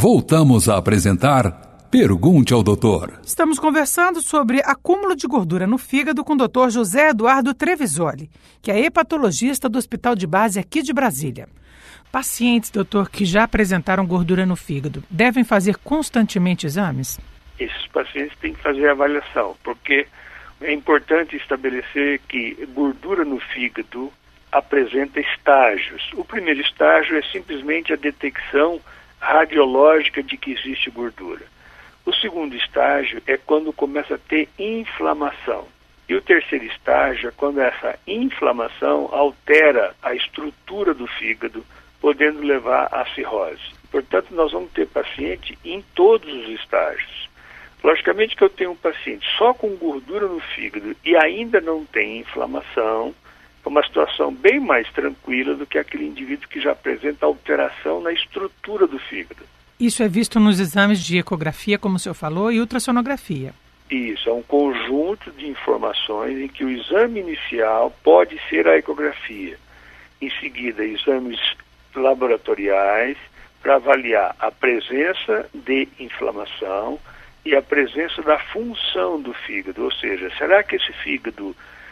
Voltamos a apresentar Pergunte ao Doutor. Estamos conversando sobre acúmulo de gordura no fígado com o Dr. José Eduardo Trevisoli, que é hepatologista do Hospital de Base aqui de Brasília. Pacientes, doutor, que já apresentaram gordura no fígado, devem fazer constantemente exames? Esses pacientes têm que fazer avaliação, porque é importante estabelecer que gordura no fígado apresenta estágios. O primeiro estágio é simplesmente a detecção radiológica de que existe gordura. O segundo estágio é quando começa a ter inflamação. E o terceiro estágio é quando essa inflamação altera a estrutura do fígado, podendo levar à cirrose. Portanto, nós vamos ter paciente em todos os estágios. Logicamente que eu tenho um paciente só com gordura no fígado e ainda não tem inflamação, é uma situação bem mais tranquila do que aquele indivíduo que já apresenta alteração na estrutura do fígado. Isso é visto nos exames de ecografia, como o senhor falou, e ultrassonografia. Isso, é um conjunto de informações em que o exame inicial pode ser a ecografia. Em seguida, exames laboratoriais para avaliar a presença de inflamação e a presença da função do fígado. Ou seja, será que esse fígado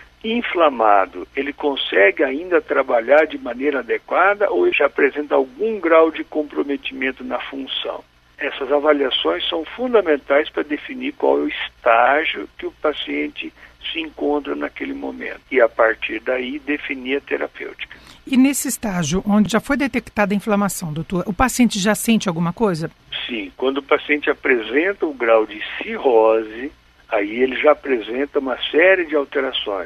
inflamado, ele consegue ainda trabalhar de maneira adequada ou ele já apresenta algum grau de comprometimento na função? Essas avaliações são fundamentais para definir qual é o estágio que o paciente se encontra naquele momento e, a partir daí, definir a terapêutica. E nesse estágio, onde já foi detectada a inflamação, doutor, o paciente já sente alguma coisa? Sim, quando o paciente apresenta o grau de cirrose, aí ele já apresenta uma série de alterações.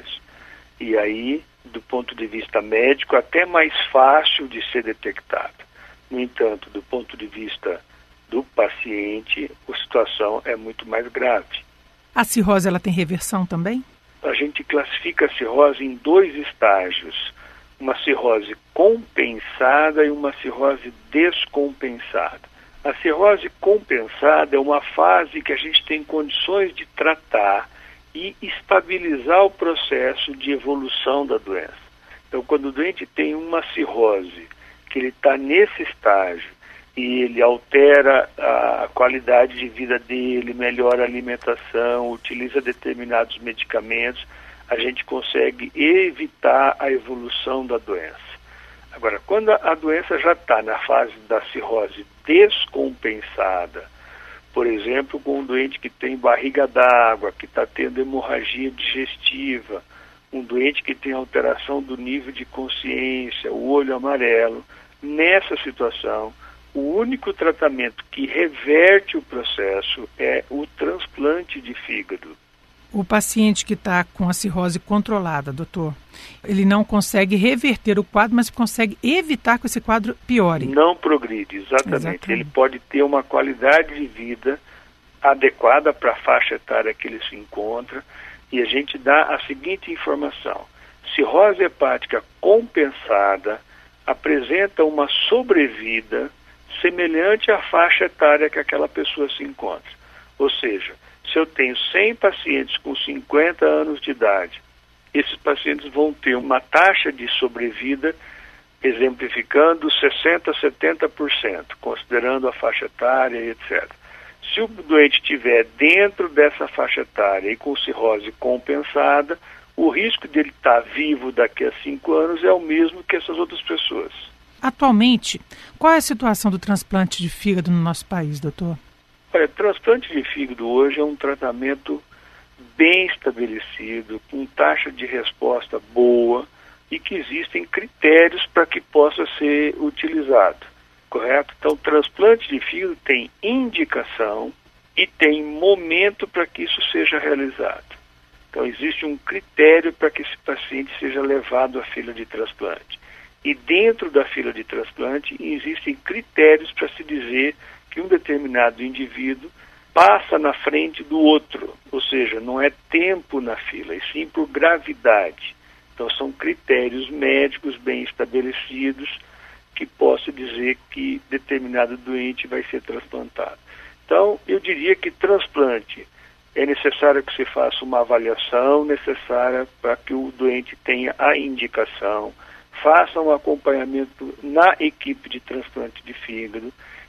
E aí, do ponto de vista médico, até mais fácil de ser detectado. No entanto, do ponto de vista do paciente, a situação é muito mais grave. A cirrose, ela tem reversão também? A gente classifica a cirrose em dois estágios. Uma cirrose compensada e uma cirrose descompensada. A cirrose compensada é uma fase que a gente tem condições de tratar e estabilizar o processo de evolução da doença. Então, quando o doente tem uma cirrose, que ele está nesse estágio, e ele altera a qualidade de vida dele, melhora a alimentação, utiliza determinados medicamentos, a gente consegue evitar a evolução da doença. Agora, quando a doença já está na fase da cirrose descompensada, por exemplo, com um doente que tem barriga d'água, que está tendo hemorragia digestiva, um doente que tem alteração do nível de consciência, o olho amarelo, nessa situação, o único tratamento que reverte o processo é o transplante de fígado. O paciente que está com a cirrose controlada, doutor, ele não consegue reverter o quadro, mas consegue evitar que esse quadro piore. Não progride, exatamente. Ele pode ter uma qualidade de vida adequada para a faixa etária que ele se encontra, e a gente dá a seguinte informação: cirrose hepática compensada apresenta uma sobrevida semelhante à faixa etária que aquela pessoa se encontra. Ou seja, se eu tenho 100 pacientes com 50 anos de idade, esses pacientes vão ter uma taxa de sobrevida, exemplificando 60% a 70%, considerando a faixa etária e etc. Se o doente estiver dentro dessa faixa etária e com cirrose compensada, o risco dele estar vivo daqui a 5 anos é o mesmo que essas outras pessoas. Atualmente, qual é a situação do transplante de fígado no nosso país, doutor? Olha, transplante de fígado hoje é um tratamento bem estabelecido, com taxa de resposta boa e que existem critérios para que possa ser utilizado, correto? Então, transplante de fígado tem indicação e tem momento para que isso seja realizado. Então, existe um critério para que esse paciente seja levado à fila de transplante. E dentro da fila de transplante existem critérios para se dizer que um determinado indivíduo passa na frente do outro, ou seja, não é tempo na fila, e sim por gravidade. Então são critérios médicos bem estabelecidos que possa dizer que determinado doente vai ser transplantado. Então eu diria que transplante é necessário que se faça uma avaliação necessária para que o doente tenha a indicação, faça um acompanhamento na equipe de transplante de fígado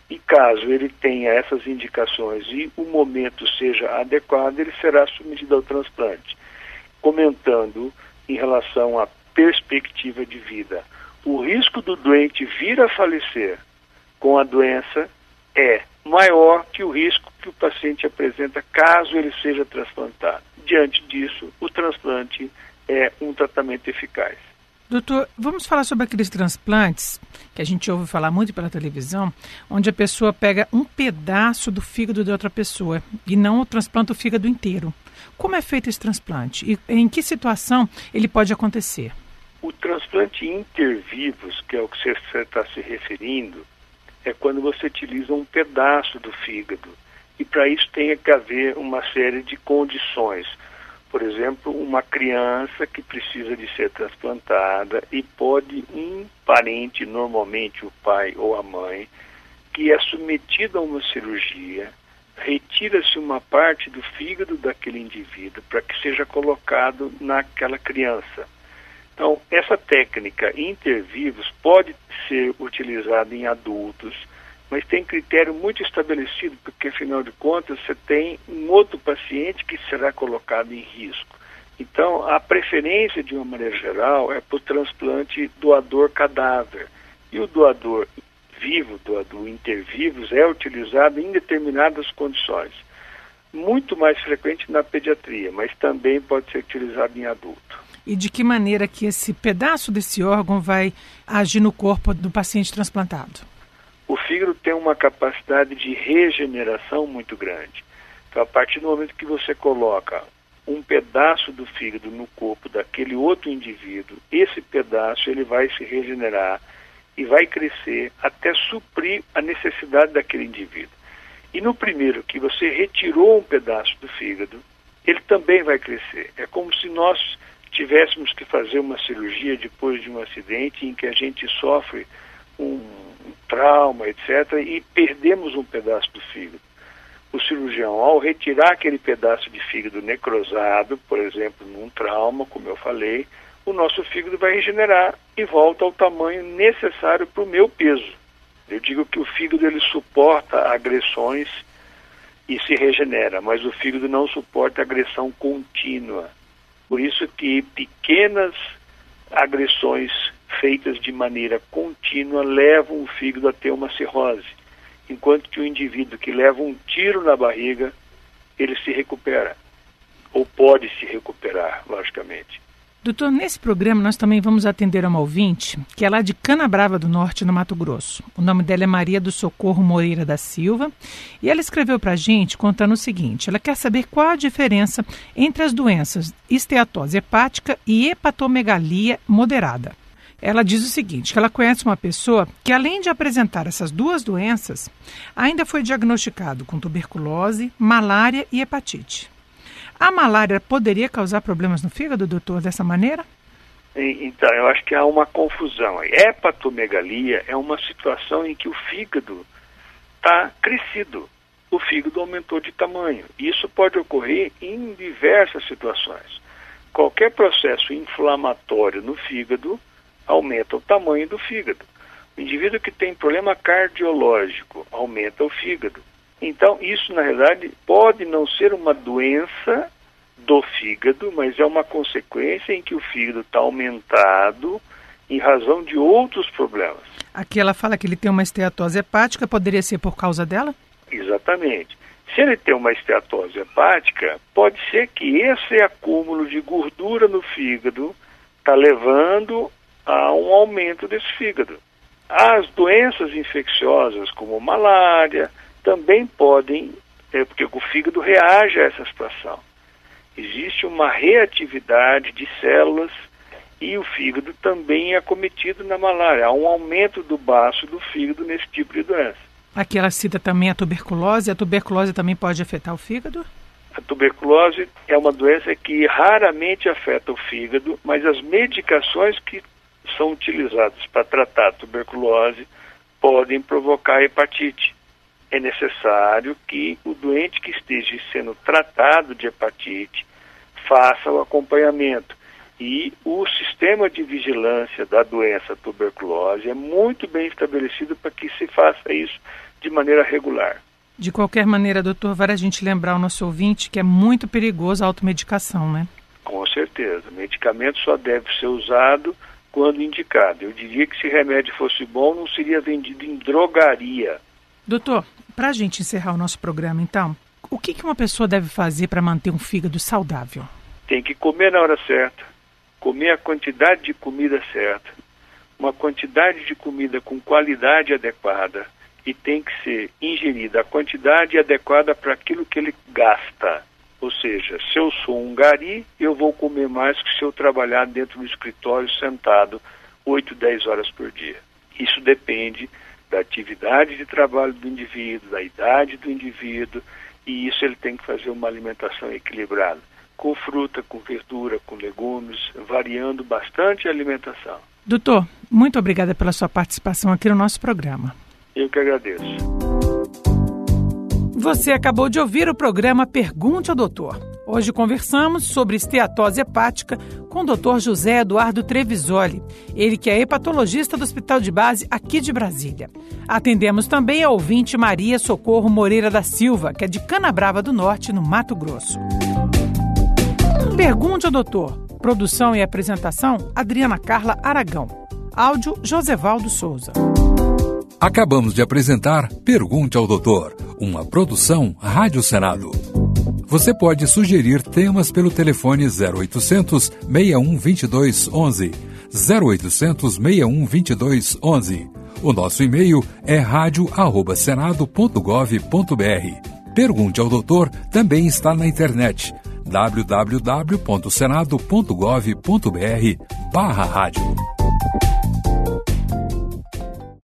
E caso ele tenha essas indicações e o momento seja adequado, ele será submetido ao transplante. Comentando em relação à perspectiva de vida, o risco do doente vir a falecer com a doença é maior que o risco que o paciente apresenta caso ele seja transplantado. Diante disso, o transplante é um tratamento eficaz. Doutor, vamos falar sobre aqueles transplantes que a gente ouve falar muito pela televisão, onde a pessoa pega um pedaço do fígado de outra pessoa e não transplanta o fígado inteiro. Como é feito esse transplante e em que situação ele pode acontecer? O transplante intervivos, que é o que você está se referindo, é quando você utiliza um pedaço do fígado. E para isso tem que haver uma série de condições. Por exemplo, uma criança que precisa de ser transplantada e pode um parente, normalmente o pai ou a mãe, que é submetido a uma cirurgia, retira-se uma parte do fígado daquele indivíduo para que seja colocado naquela criança. Então, essa técnica intervivos pode ser utilizada em adultos, mas tem critério muito estabelecido, porque, afinal de contas, você tem um outro paciente que será colocado em risco. Então, a preferência, de uma maneira geral, é para o transplante doador cadáver. E o doador vivo, doador intervivos, é utilizado em determinadas condições. Muito mais frequente na pediatria, mas também pode ser utilizado em adulto. E de que maneira que esse pedaço desse órgão vai agir no corpo do paciente transplantado? O fígado tem uma capacidade de regeneração muito grande. Então, a partir do momento que você coloca um pedaço do fígado no corpo daquele outro indivíduo, esse pedaço ele vai se regenerar e vai crescer até suprir a necessidade daquele indivíduo. E no primeiro, que você retirou um pedaço do fígado, ele também vai crescer. É como se nós tivéssemos que fazer uma cirurgia depois de um acidente em que a gente sofre um trauma, etc., e perdemos um pedaço do fígado. O cirurgião, ao retirar aquele pedaço de fígado necrosado, por exemplo, num trauma, como eu falei, o nosso fígado vai regenerar e volta ao tamanho necessário para o meu peso. Eu digo que o fígado ele suporta agressões e se regenera, mas o fígado não suporta agressão contínua. Por isso que pequenas agressões feitas de maneira contínua levam o fígado a ter uma cirrose, enquanto que o indivíduo que leva um tiro na barriga, ele se recupera, ou pode se recuperar, logicamente. Doutor, nesse programa nós também vamos atender uma ouvinte, que é lá de Canabrava do Norte, no Mato Grosso. O nome dela é Maria do Socorro Moreira da Silva, e ela escreveu para a gente contando o seguinte: ela quer saber qual a diferença entre as doenças esteatose hepática e hepatomegalia moderada. Ela diz o seguinte, que ela conhece uma pessoa que, além de apresentar essas duas doenças, ainda foi diagnosticado com tuberculose, malária e hepatite. A malária poderia causar problemas no fígado, doutor, dessa maneira? Então, eu acho que há uma confusão. A hepatomegalia é uma situação em que o fígado está crescido. O fígado aumentou de tamanho. Isso pode ocorrer em diversas situações. Qualquer processo inflamatório no fígado aumenta o tamanho do fígado. O indivíduo que tem problema cardiológico aumenta o fígado. Então, isso, na realidade, pode não ser uma doença do fígado, mas é uma consequência em que o fígado está aumentado em razão de outros problemas. Aqui ela fala que ele tem uma esteatose hepática, poderia ser por causa dela? Exatamente. Se ele tem uma esteatose hepática, pode ser que esse acúmulo de gordura no fígado está levando a um aumento desse fígado. As doenças infecciosas, como malária, também podem, porque o fígado reage a essa situação. Existe uma reatividade de células e o fígado também é acometido na malária. Há um aumento do baço do fígado nesse tipo de doença. Aqui ela cita também a tuberculose. A tuberculose também pode afetar o fígado? A tuberculose é uma doença que raramente afeta o fígado, mas as medicações que são utilizadas para tratar a tuberculose podem provocar hepatite. É necessário que o doente que esteja sendo tratado de hepatite faça o acompanhamento. E o sistema de vigilância da doença tuberculose é muito bem estabelecido para que se faça isso de maneira regular. De qualquer maneira, doutor, vale a gente lembrar ao nosso ouvinte que é muito perigoso a automedicação, né? Com certeza. Medicamento só deve ser usado quando indicado. Eu diria que se remédio fosse bom, não seria vendido em drogaria. Doutor, para a gente encerrar o nosso programa, então, o que uma pessoa deve fazer para manter um fígado saudável? Tem que comer na hora certa, comer a quantidade de comida certa, uma quantidade de comida com qualidade adequada, e tem que ser ingerida a quantidade adequada para aquilo que ele gasta. Ou seja, se eu sou um gari, eu vou comer mais que se eu trabalhar dentro do escritório sentado 8, 10 horas por dia. Isso depende da atividade de trabalho do indivíduo, da idade do indivíduo, e isso ele tem que fazer uma alimentação equilibrada, com fruta, com verdura, com legumes, variando bastante a alimentação. Doutor, muito obrigada pela sua participação aqui no nosso programa. Eu que agradeço. Você acabou de ouvir o programa Pergunte ao Doutor. Hoje conversamos sobre esteatose hepática com o Dr. José Eduardo Trevisoli, ele que é hepatologista do Hospital de Base aqui de Brasília. Atendemos também a ouvinte Maria Socorro Moreira da Silva, que é de Canabrava do Norte, no Mato Grosso. Pergunte ao Doutor. Produção e apresentação, Adriana Carla Aragão. Áudio, Josevaldo Souza. Acabamos de apresentar Pergunte ao Doutor, uma produção Rádio Senado. Você pode sugerir temas pelo telefone 0800 61 22 11, 0800 61 22 11. O nosso e-mail é radio@senado.gov.br. Pergunte ao Doutor também está na internet, www.senado.gov.br/rádio.